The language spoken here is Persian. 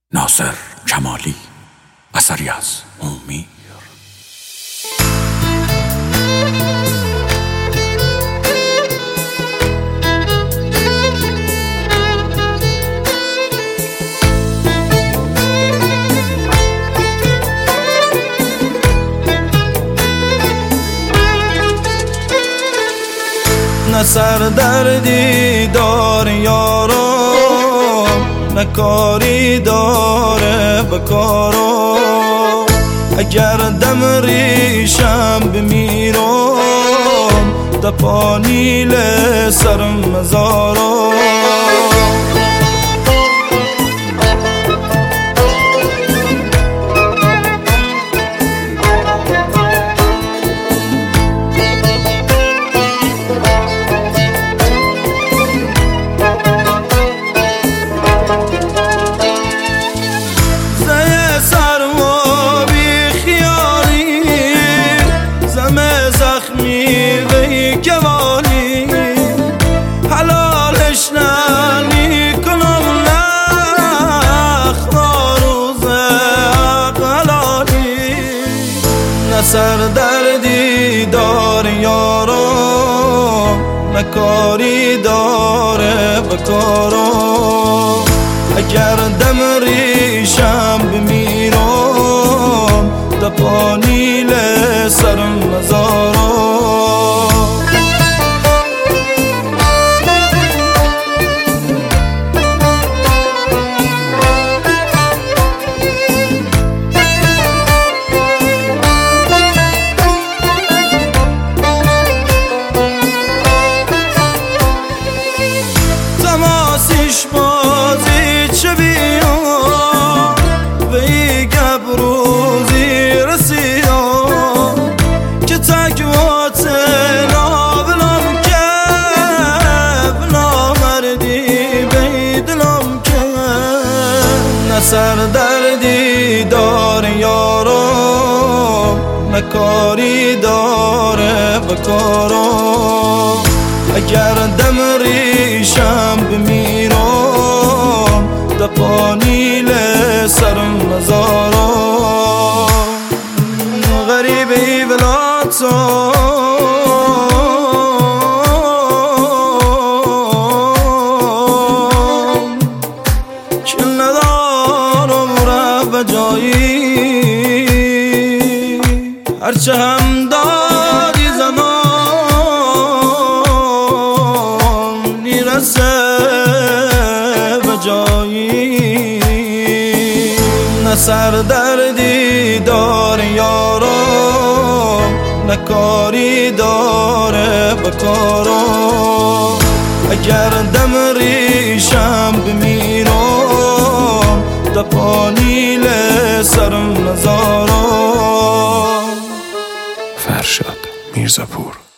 ناصر کمالی، اثری از امید. نه سر دردی دار یارو، نه کاری داره بکارو. اگر دم ریشم بمیرم، دپانیل سرم مزارو. زخمی وی جوانی حلالش نمی کنم، نخلا روز حلالی. نه سر دردی دار یارو، نه کاری داره بکارو. اگر دم ریشم بمیرم، دپانیل سرم مزارو. تماسیش بازی چه بیان، وی گبروزی رسیان که تکوات نابلم که نامردی بیدلم که. نه سر دردی دار یارو، نه کاری داره بکارو. اگر دم ریشم بمیرم، دپانیل سرم مزارو. غریبی بلا تو که ندارم رب جایی، هرچه هم دادی زمان نیرسه به جایی. نه سر دردی دار یارو، نه کاری داره بکارو. اگر دم ریشم بمیرم، دپانیل سرم مزارو. فرشاد میرزاپور.